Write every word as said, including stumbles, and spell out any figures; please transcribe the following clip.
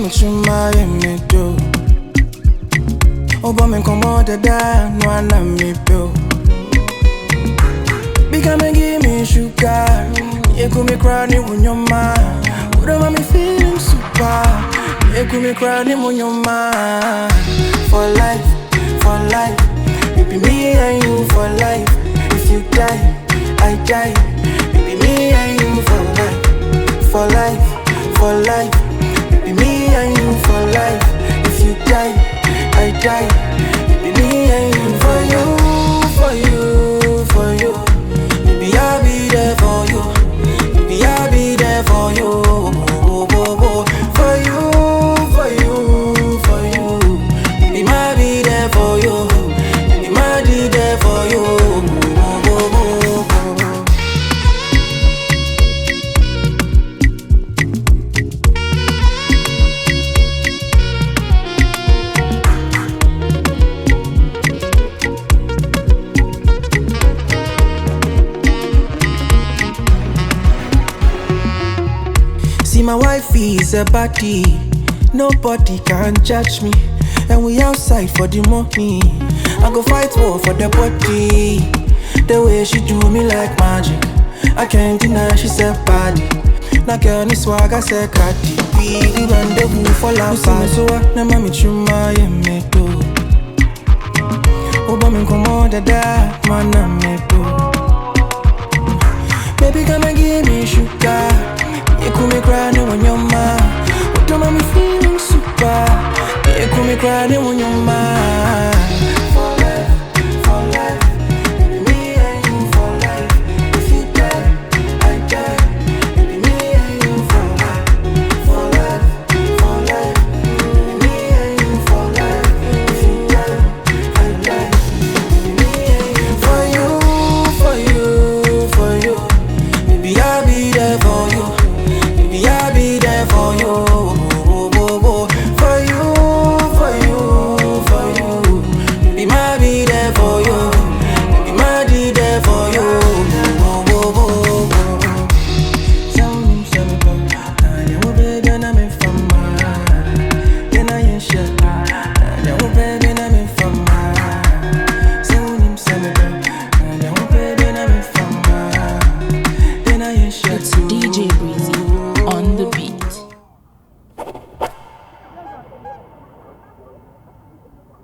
me chuma ye me do. Oba me come out the da, no one me do. Because me give me sugar, you could me crying when you're mine. What am I feeling super? You could me crying when you're mine. For life, for life, baby me and you for life. If you die, I die. Baby me and you for life, for life, for life. Baby me and you for life. If you die, I die. Baby me and you for you, for you, for you. Baby I'll be there for you. Baby I'll be there for you. Oh, oh, oh. For you, for you, for you. Baby I'll be there for you. Baby I'll be there for you. Oh, oh, oh, oh. See my wife is a body, nobody can judge me. And we outside for the money, I go fight war for the body. The way she do me like magic, I can't deny she's a body. Na girl ni swag I say Cardi B, the rendezvous for love. See me so what, na mami chuma ye me do. Oba me come out the da, man na me do. Baby come and give me sugar. You could me crying when you're mad. What am I feeling super? You could me crying when you're